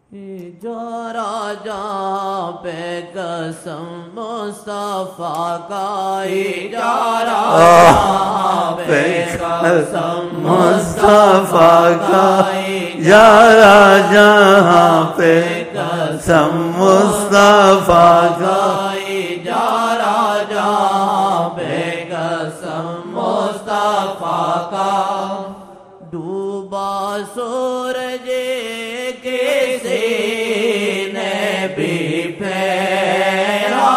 جو راجا پہ قسم مصطفیٰ کا، جو راجا پہ قسم مصطفیٰ کا، یا جہاں پہ قسم مصطفیٰ کا، جو راجا پہ قسم مصطفیٰ کا، ڈوبا سورج کسی نے بھی پھیرا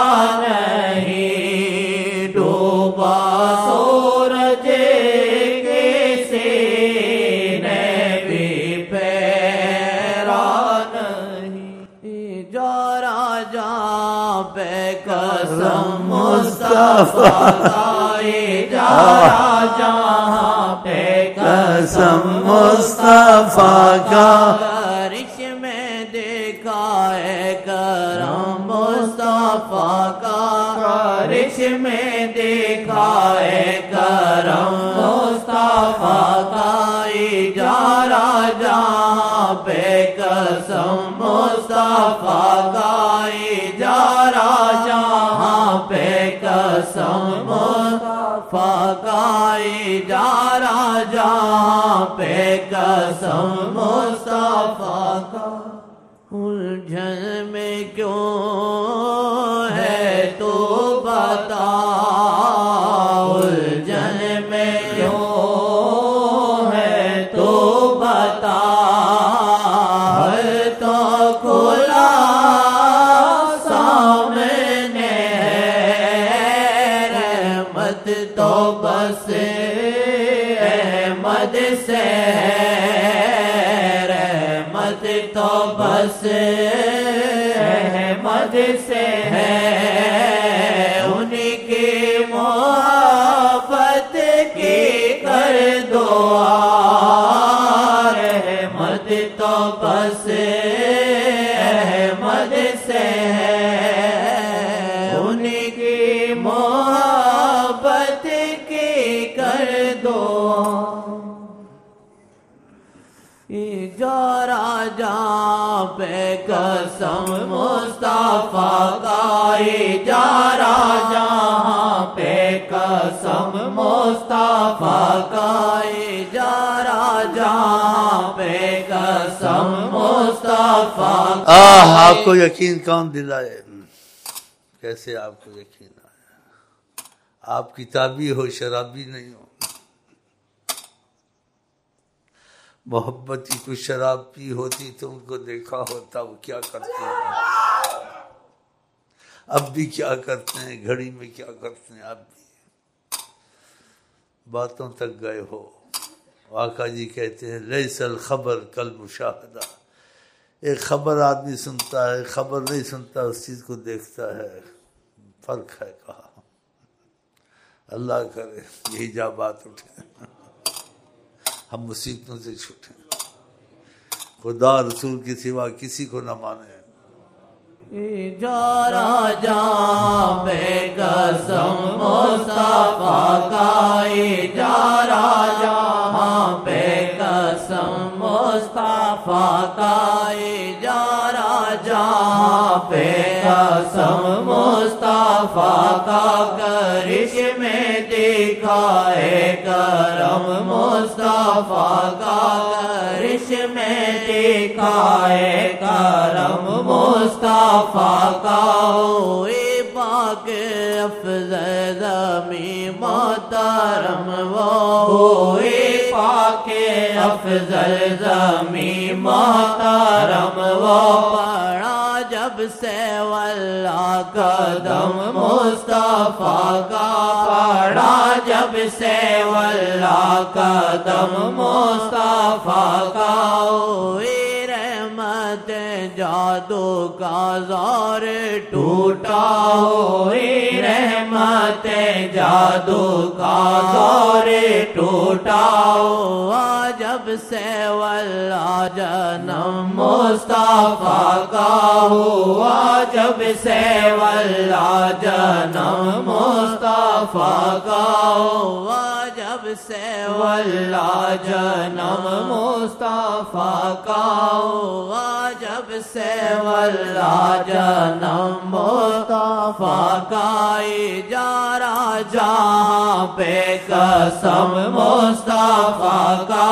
نہیں، ڈوبا سورج کسی نے بھی پھیرا نہیں، جو راجا پہ قسم مصطفیٰ کا، جو راجا پہ قسم مصطفیٰ کا، کرم میں دیکھا ہے کرم مصطفیٰ کا، کرم میں دیکھا ہے کرم مصطفیٰ کا، جا راجا پہ قسم مصطفیٰ کا، جا راجا پہ قسم مصطفیٰ کا، جا راجا پہ قسم مصطفیٰ کا، الجھن میں کیوں ہے تو بتا، الجھن میں کیوں ہے تو بتا، تو کھلا سامنے ہے، رحمت تو بس احمد سے، رحمت تو بس احمد سے ہے، ان کی محبت کی کر دعا، رحمت تو بس احمد سے ہے، ان کی محبت کی کر دعا، جو راجا پہ قسم مصطفیٰ کا، جو راجا پہ قسم مصطفیٰ کا، جو راجا پہ قسم مصطفیٰ کا، آپ کو یقین کون دلائے؟ کیسے آپ کو یقین آیا؟ آپ کتابی ہو، شرابی نہیں ہو۔ محبت کی کوئی شراب پی ہوتی تو ان کو دیکھا ہوتا وہ کیا کرتے ہیں، اب بھی کیا کرتے ہیں، گھڑی میں کیا کرتے ہیں، اب بھی باتوں تک گئے ہو۔ آقا جی کہتے ہیں لیس الخبر کالمشاہدہ، ایک خبر آدمی سنتا ہے، خبر نہیں سنتا، اس چیز کو دیکھتا ہے، فرق ہے۔ کہا اللہ کرے یہی جا بات اٹھے، ہم مصیبتوں سے چھوٹیں، خدا رسول کے سوا کسی کو نہ مانے۔ جو راجا پہ قسم مصطفیٰ کا، جو راجا پہ قسم مصطفیٰ کا، جو راجا پہ قسم مصطفیٰ کا، کرشم دکھائے کرم مصطفیٰ کا، کرشم دکھائے کرم مصطفیٰ کا، ہوئے پاک افضل زمین محترم، وہ ہوئے پاک افضل زمین محترم، وہ پڑا جب سے واللہ قدم مصطفیٰ کا، پڑا جب سے واللہ قدم مصطفیٰ کا، ہوئے رحمت جادو کا زور ٹوٹا، ہوئے رحمت جادو کا زور ٹوٹا ہوا جب سے واللہ جنم مصطفیٰ کا ہوا جب سے واللہ جنم مصطفیٰ کا ہوا جب سے واللہ جنم مصطفیٰ کا ہوا جب سے واللہ جنم مصطفیٰ کا اجارہ جہاں پہ قسم مصطفیٰ کا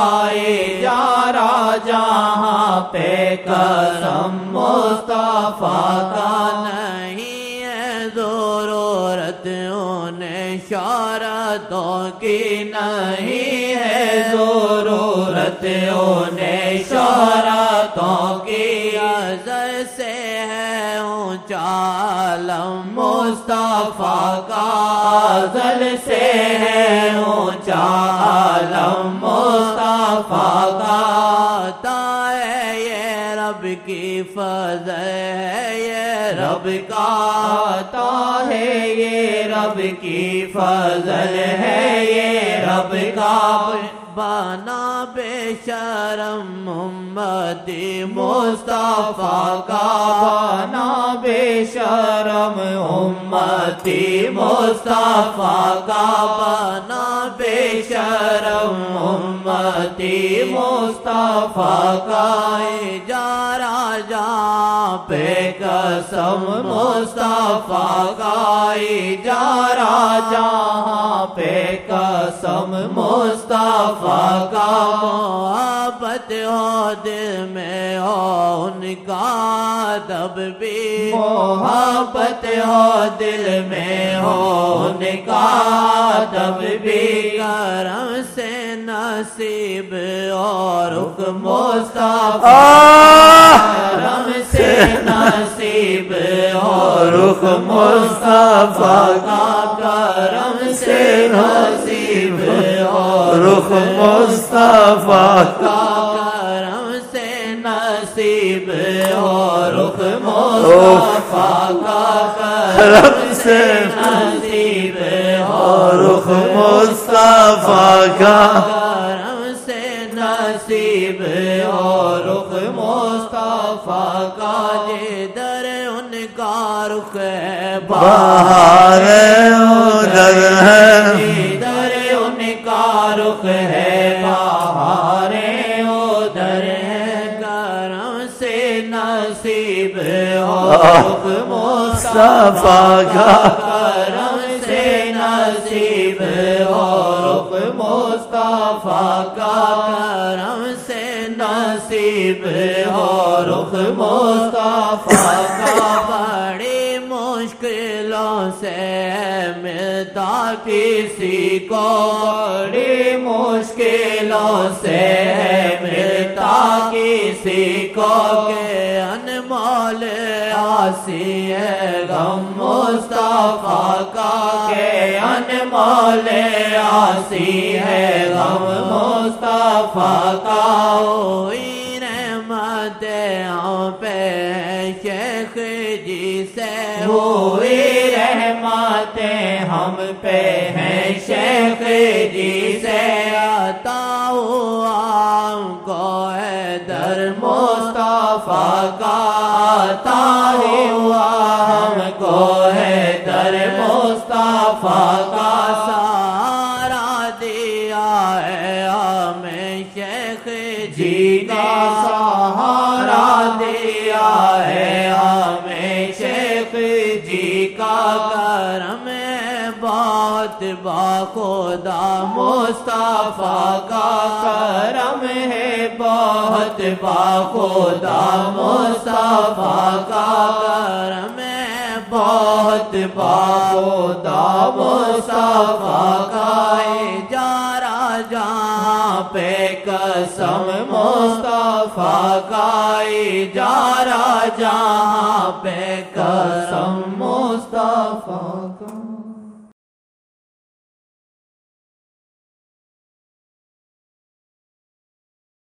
اجارہ جہاں پہ قسم مصطفیٰ کا نہیں ہے ضرورت انہیں اشارتوں کی نہیں ہے ضرورت انہیں اشارتوں کی ازل سے ہے اونچا عالم مصطفیٰ کا ازل سے ہے اونچا عالم مصطفیٰ کا عطا ہے یہ رب کی فضل ہے یہ رب کا عطا ہے یہ رب کی فضل ہے یہ رب کا بنا بے شرم امتی مصطفیٰ کا بنا بے شرم امتی مصطفیٰ کا بنا بے شرم امتی مصطفیٰ کا اجارہ جہاں پہ قسم مصطفیٰ کا اجارہ جہاں پہ قسم مصطفیٰ کا محبت ہو دل میں ہو ان کا تب بھی محبت ہو دل میں ہو ان کا تب بھی کرم سے نصیب اور حکم مصطفیٰ کرم سے نصیب اور حکم مصطفیٰ کا کرم سے نصیب اور حکم مصطفیٰ کا کرم سے نصیب اور حکم مصطفیٰ کا کرم سے نصیب اور حکم مصطفیٰ کا کرم سے نصیب اور حکم مصطفیٰ کا جدھر ان کا رخ ہے باہر ادھر ہے جدھر ان کا رخ ہے باہر ادھر ہے کرم سے نصیب اور مصطفیٰ کا کرم سے نصیب اور مصطفیٰ کا کرم سے نصیب اور مصطفیٰ کا بڑی مشکلوں سے ملتا کسی کو بڑی مشکلوں سے ملتا کسی کو کہ انمول آسی ہے غم مصطفیٰ کا کہ انمول آسی ہے غم مصطفیٰ کا ہوئی رحمت ہم پہ شیخ جی سے ہوئی رحمت ہم پہ ہیں شیخ جی سے عطا ہوا ہم کو ہے در مصطفیٰ کا عطا ہوا ہم کو ہے در مصطفیٰ کا سہارا دیا ہے ہمیں شیخ جی کا سہارا دیا ہے ہمیں شیخ جی کا کرم ہے بہت باخدا مصطفیٰ کا کرم ہے بہت باخدا مصطفیٰ کا کرم ہے بہت باخدا مصطفیٰ کا اجارہ جہاں پہ قسم مصطفیٰ کا اجارہ جہاں پہ قسم مصطفیٰ کا